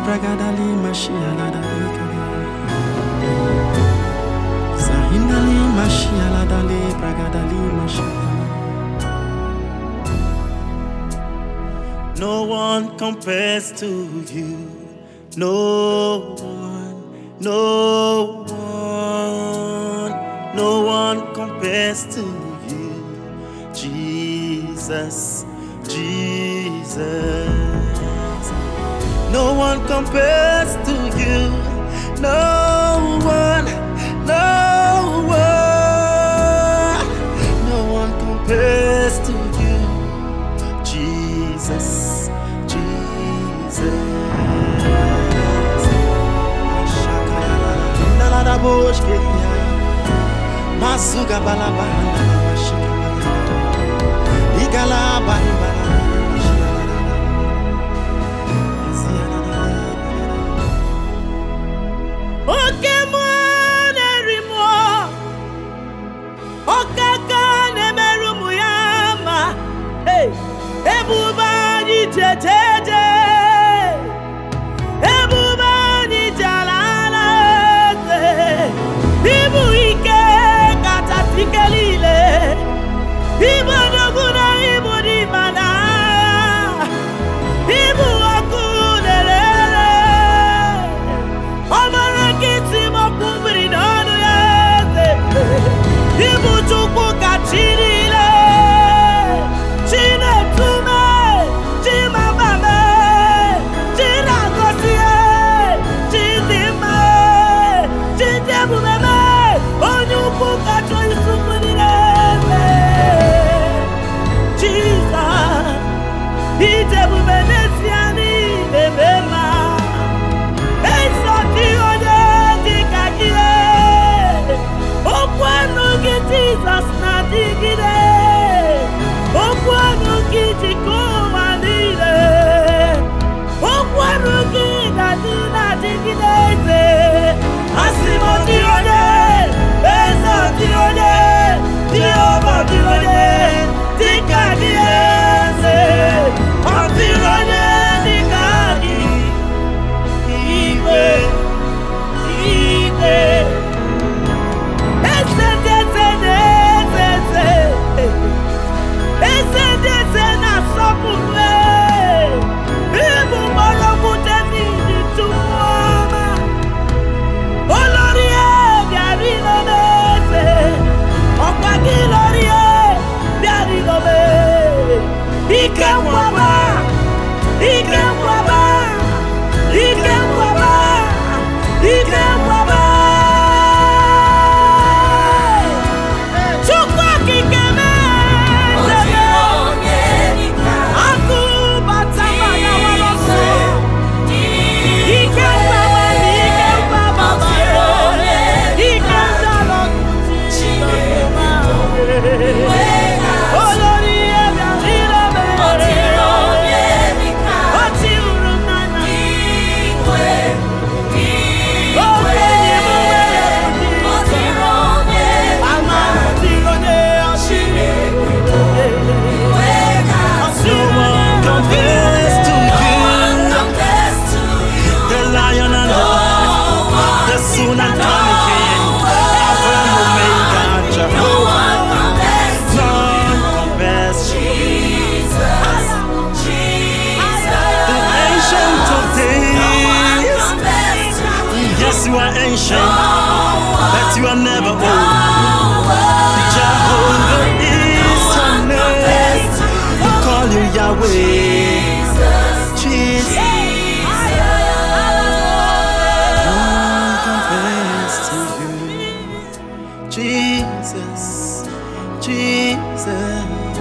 bragadali mashiala dalika. Zahindali mashiala dali bragadali mashiala. No one compares to you. No one, no one, no one compares to you. Jesus, Jesus. No one compares to you. No one, no one, no one compares to you. Jesus, Jesus. Masuga balabanda mashika igala bamba. Oke mwana rimo, okaka nemeru muyama, hey, ebuba ni jejeje, ebuba ni jalala, ibu ike kata tikelile, ibu doguna ibu di mana, ibu akunele. Jesus na digide, okwanu kiti kumanile, okwanu kita dina digide, asimo diode, bezo diode, diobo diode, dikadiese, ampirone dikadi, iwe, iwe. You are ancient, but you are never old. Jehovah is your name. We call you Yahweh. Jesus. No one compares to you. Jesus, Jesus.